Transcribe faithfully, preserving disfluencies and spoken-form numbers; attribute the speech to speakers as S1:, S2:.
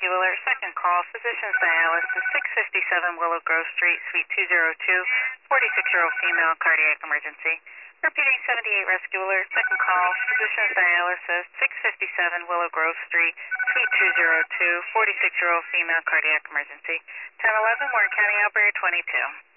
S1: Rescue Alert, second call, physician's dialysis, six fifty-seven Willow Grove Street, Suite two oh two, forty-six-year-old female, cardiac emergency. Repeating seventy-eight Rescue Alert, second call, physician's dialysis, six fifty-seven Willow Grove Street, Suite two oh two, forty-six-year-old female, cardiac emergency. ten eleven, Warren County Operator twenty-two.